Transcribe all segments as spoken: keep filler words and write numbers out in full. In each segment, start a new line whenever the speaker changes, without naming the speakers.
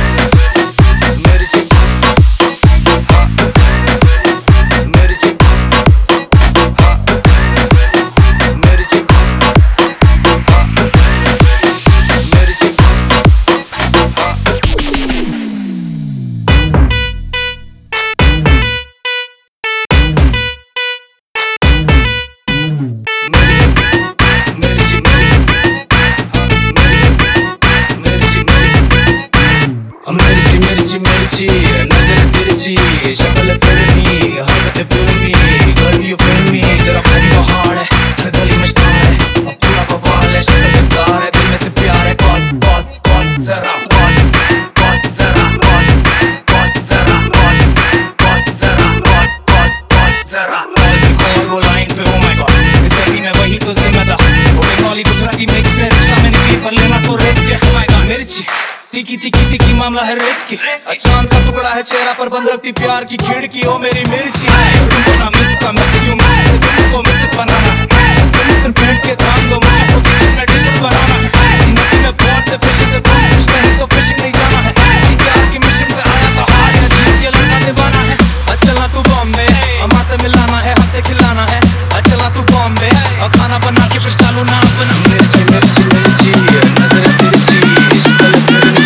मिर्ची नजर तिरछी शक्ल फिल्मी हरकत फिल्मी गर्ल यू फिल्मी तेरा बॉडी का हार्ड है हर गली में स्टार है पूरा बवाल है शक्ल में स्टार है दिल में से प्यार है कौन कौन कौन जरा कौन कौन जरा कौन कौन जरा कौन कौन जरा कौन कौन कौन जरा कौन वो लाइन पे ओ माय गॉड इस गली में वही तो जिम्मेदार वो बंगाली गुजराती मिक्स है रिक्शा में निकली पर लेना तो रिस्क है ओ माय गॉड मिर्ची तिकी तिकी तिकी मामला है रिस्की चांद का टुकड़ा है चेहरा पर बंद रखती प्यार की खिड़की ओ मेरी मिर्ची तुमको ना मिस का मिस यू मिस तुमको मिस बनाना है तुम पेट के थाम दो मुझे को किचन में डिश बनाना है नदी में बहुत से फिश से तुम फिश नहीं तो फिशिंग नहीं जाना है प्यार की मिशन पे आया था हार है जीत के लड़ना निभाना है चलना तू बॉम्बे अम्मा से मिलाना है हाथ से खिलाना है चलना तू बॉम्बे और खाना बना के फिर चालू ना अपना मिर्ची मिर्ची मिर्ची नजर तिरछी शक्ल फिल्मी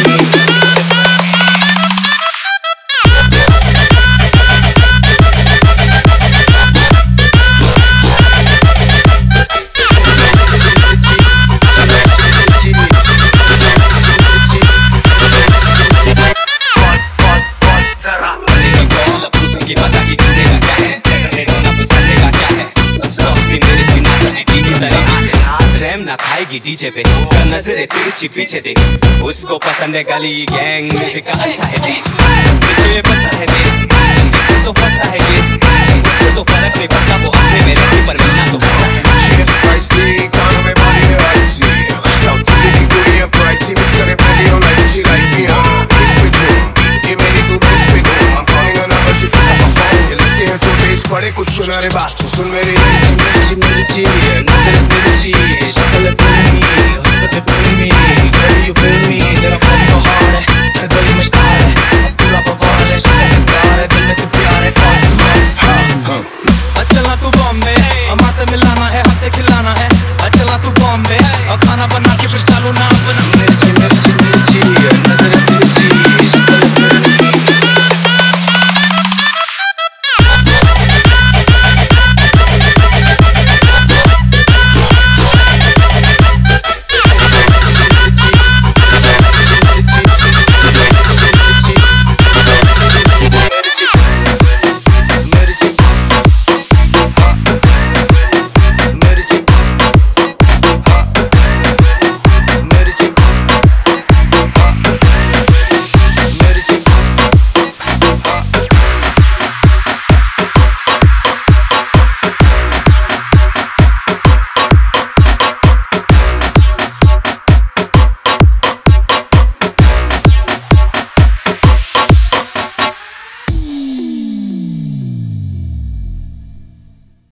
खाएगी डीजे पे नजरे तिरछी पीछे देख उसको पसंद है गली गैंग म्यूजिक का अच्छा है देश पीछे बच्चा है देश इससे तो फंसा है ये इससे तो फर्क नहीं पड़ता वो अपने मेरे ऊपर मिलना तो
She is pricey, कानों में बाली है icy South Delhi की कुड़ियाँ pricey मिस करे Fendi on like she like me हाँ इस पे झूम ये मेरी तू बेस पे घूम I'm calling her number she pick up my phone ये लगते हैं जो बेस पड़े कुछ सुना रे बात सुन मेरी